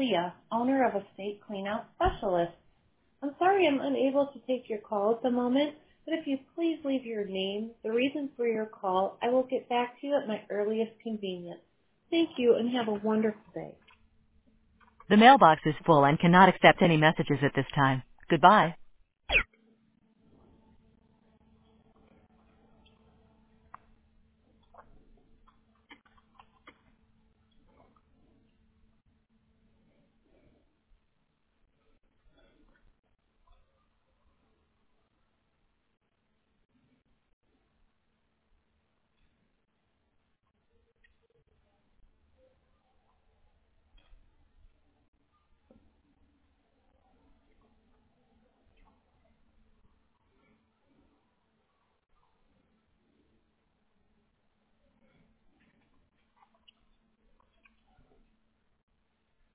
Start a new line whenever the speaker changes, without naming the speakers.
Leah, owner of Estate Cleanout Specialist. I'm sorry I'm unable to take your call at the moment, but if you please leave your name, the reason for your call, I will get back to you at my earliest convenience. Thank you and have a wonderful day.
The mailbox is full and cannot accept any messages at this time. Goodbye.